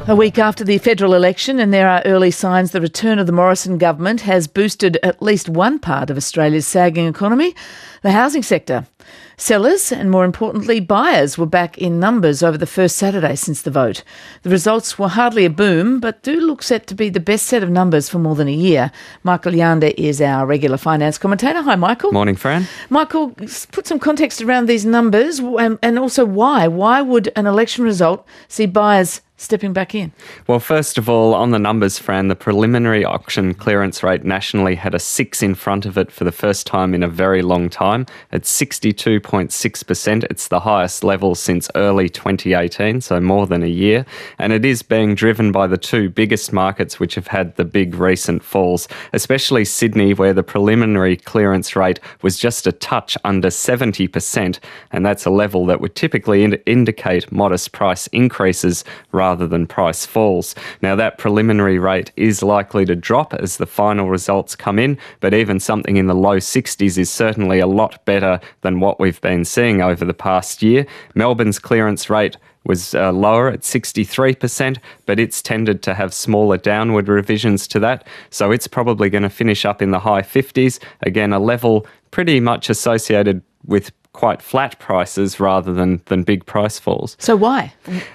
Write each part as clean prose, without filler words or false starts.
A week after the federal election, and there are early signs the return of the Morrison government has boosted at least one part of Australia's sagging economy, the housing sector. Sellers, and more importantly buyers, were back in numbers over the first Saturday since the vote. The results were hardly a boom, but do look set to be the best set of numbers for more than a year. Michael Yander is our regular finance commentator. Hi, Michael. Morning, Fran. Michael, put some context around these numbers and also why. Why would an election result see buyers stepping back in? Well, first of all, on the numbers, Fran, the preliminary auction clearance rate nationally had a 6 in front of it for the first time in a very long time. It's 62.6%. It's the highest level since early 2018, so more than a year. And it is being driven by the two biggest markets which have had the big recent falls, especially Sydney, where the preliminary clearance rate was just a touch under 70%. And that's a level that would typically indicate modest price increases rather than price falls. Now, that preliminary rate is likely to drop as the final results come in, but even something in the low 60s is certainly a lot better than what we've been seeing over the past year. Melbourne's clearance rate was lower at 63%, but it's tended to have smaller downward revisions to that. So it's probably going to finish up in the high 50s. Again, a level pretty much associated with quite flat prices rather than big price falls. So why?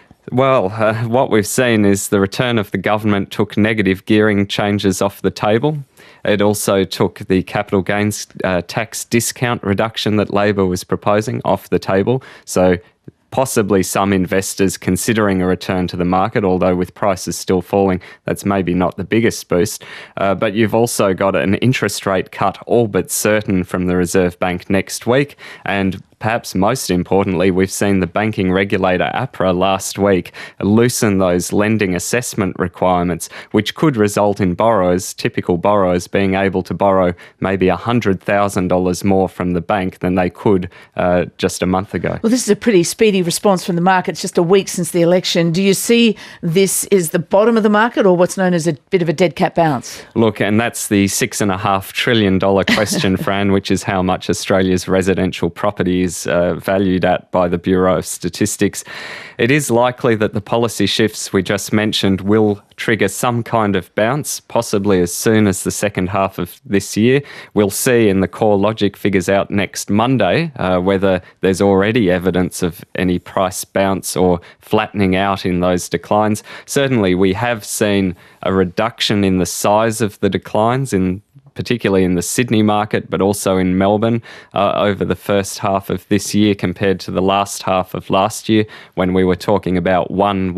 Well, what we've seen is the return of the government took negative gearing changes off the table. It also took the capital gains tax discount reduction that Labor was proposing off the table. So possibly some investors considering a return to the market, although with prices still falling, that's maybe not the biggest boost. But you've also got an interest rate cut all but certain from the Reserve Bank next week. And perhaps most importantly, we've seen the banking regulator APRA last week loosen those lending assessment requirements, which could result in borrowers, typical borrowers, being able to borrow maybe $100,000 more from the bank than they could just a month ago. Well, this is a pretty speedy response from the market. It's just a week since the election. Do you see this is the bottom of the market or what's known as a bit of a dead cat bounce? Look, and that's the $6.5 trillion question, Fran, which is how much Australia's residential property is valued at by the Bureau of Statistics. It is likely that the policy shifts we just mentioned will trigger some kind of bounce, possibly as soon as the second half of this year. We'll see in the CoreLogic figures out next Monday whether there's already evidence of any price bounce or flattening out in those declines. Certainly, we have seen a reduction in the size of the declines particularly in the Sydney market, but also in Melbourne over the first half of this year compared to the last half of last year, when we were talking about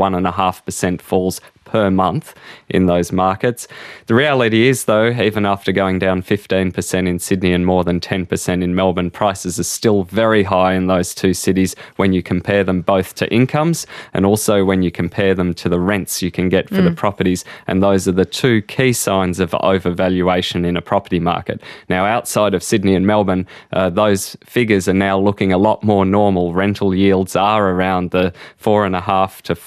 1.5% falls per month in those markets. The reality is, though, even after going down 15% in Sydney and more than 10% in Melbourne, prices are still very high in those two cities when you compare them both to incomes and also when you compare them to the rents you can get for the properties. And those are the two key signs of overvaluation in a property market. Now, outside of Sydney and Melbourne, those figures are now looking a lot more normal. Rental yields are around the 4.5% to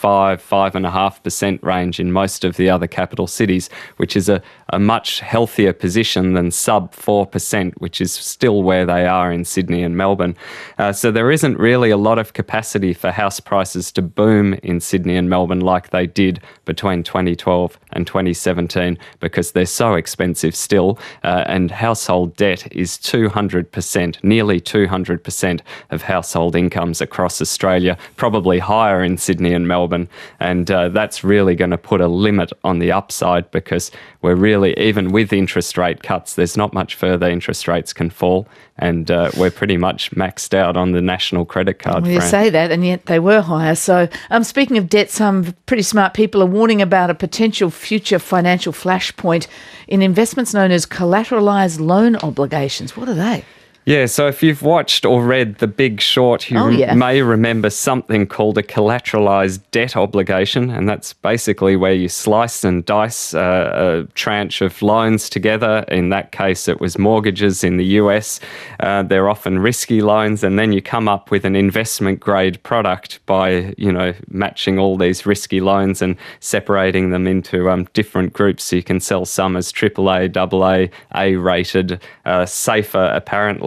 5.5% range in most of the other capital cities, which is a much healthier position than sub 4%, which is still where they are in Sydney and Melbourne. So there isn't really a lot of capacity for house prices to boom in Sydney and Melbourne like they did between 2012 and 2017 because they're so expensive still, and household debt is 200%, nearly 200% of household incomes across Australia, probably higher in Sydney and Melbourne, and that's really going to put a limit on the upside because we're really, even with interest rate cuts, there's not much further interest rates can fall, and we're pretty much maxed out on the national credit card. Well, you say that, and yet they were higher. So speaking of debt, some pretty smart people are warning about a potential future financial flashpoint in investments known as collateralised loan obligations. What are they? Yeah, so if you've watched or read The Big Short, you may remember something called a collateralised debt obligation, and that's basically where you slice and dice a tranche of loans together. In that case, it was mortgages in the US. They're often risky loans, and then you come up with an investment-grade product by, matching all these risky loans and separating them into different groups. So you can sell some as AAA, AA, A-rated, safer, apparently,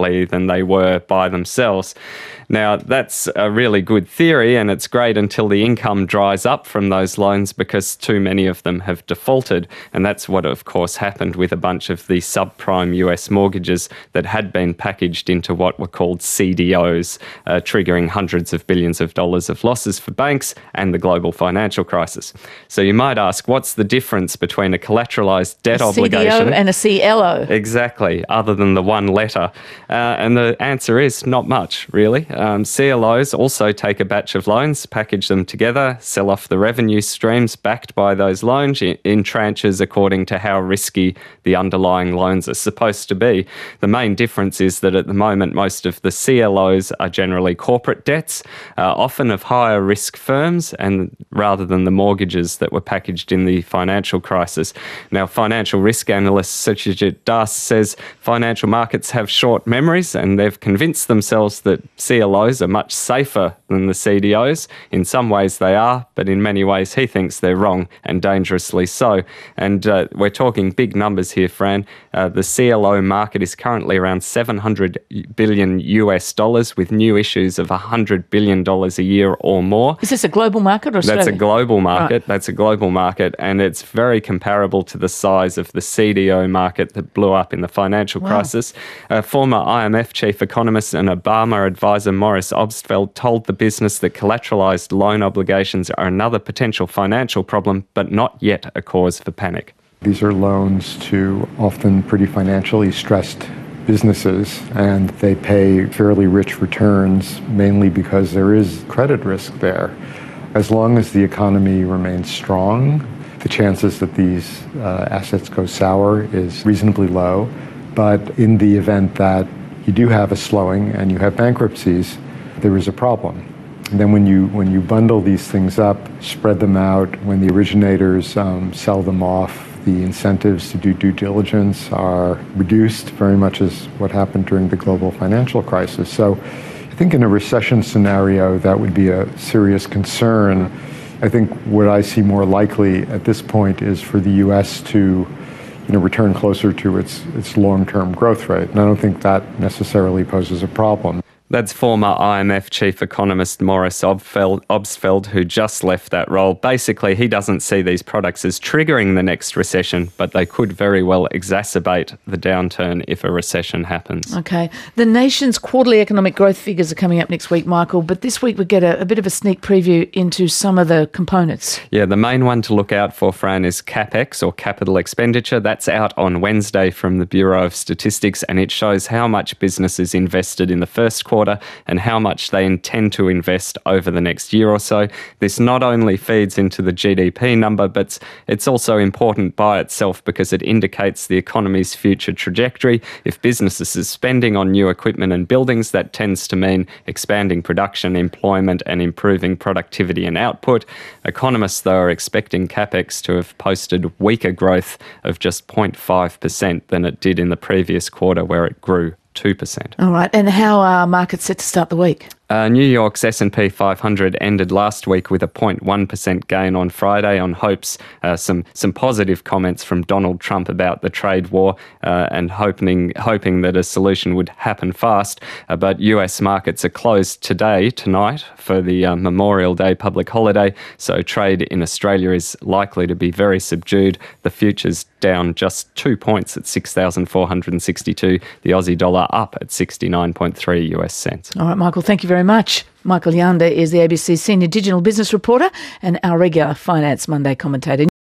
differently than they were by themselves. Now, that's a really good theory, and it's great until the income dries up from those loans because too many of them have defaulted. And that's what, of course, happened with a bunch of the subprime US mortgages that had been packaged into what were called CDOs, triggering hundreds of billions of dollars of losses for banks and the global financial crisis. So you might ask, what's the difference between a collateralised debt obligation CDO and a CLO? Exactly, other than the one letter. And the answer is not much, really. CLOs also take a batch of loans, package them together, sell off the revenue streams backed by those loans in tranches according to how risky the underlying loans are supposed to be. The main difference is that at the moment, most of the CLOs are generally corporate debts, often of higher risk firms, and rather than the mortgages that were packaged in the financial crisis. Now, financial risk analyst Satyajit Das says financial markets have short memories, and they've convinced themselves that CLOs are much safer than the CDOs. In some ways they are, but in many ways he thinks they're wrong, and dangerously so. And we're talking big numbers here, Fran. The CLO market is currently around $700 billion with new issues of $100 billion a year or more. Is this a global market or Australia? That's a global market. Right. That's a global market, and it's very comparable to the size of the CDO market that blew up in the financial crisis. Former IMF chief economist and Obama advisor Morris Obstfeld told the business that collateralised loan obligations are another potential financial problem, but not yet a cause for panic. These are loans to often pretty financially stressed businesses, and they pay fairly rich returns, mainly because there is credit risk there. As long as the economy remains strong, the chances that these assets go sour is reasonably low. But in the event that you do have a slowing and you have bankruptcies, there is a problem. And then when you bundle these things up, spread them out, when the originators sell them off, the incentives to do due diligence are reduced, very much as what happened during the global financial crisis. So I think in a recession scenario, that would be a serious concern. I think what I see more likely at this point is for the U.S. to return closer to its long-term growth rate. And I don't think that necessarily poses a problem. That's former IMF chief economist Morris Obstfeld, who just left that role. Basically, he doesn't see these products as triggering the next recession, but they could very well exacerbate the downturn if a recession happens. Okay. The nation's quarterly economic growth figures are coming up next week, Michael, but this week we get a bit of a sneak preview into some of the components. Yeah, the main one to look out for, Fran, is CapEx, or capital expenditure. That's out on Wednesday from the Bureau of Statistics, and it shows how much businesses invested in the first quarter and how much they intend to invest over the next year or so. This not only feeds into the GDP number, but it's also important by itself because it indicates the economy's future trajectory. If businesses are spending on new equipment and buildings, that tends to mean expanding production, employment, and improving productivity and output. Economists, though, are expecting CapEx to have posted weaker growth of just 0.5% than it did in the previous quarter, where it grew 2%. All right. And how are markets set to start the week? New York's S&P 500 ended last week with a 0.1% gain on Friday on hopes, some positive comments from Donald Trump about the trade war and hoping that a solution would happen fast. But US markets are closed tonight, for the Memorial Day public holiday, so trade in Australia is likely to be very subdued. The future's down just 2 points at 6,462. The Aussie dollar up at 69.3 US cents. All right, Michael, thank you very much. Michael Yanda is the ABC Senior Digital Business Reporter and our regular Finance Monday commentator.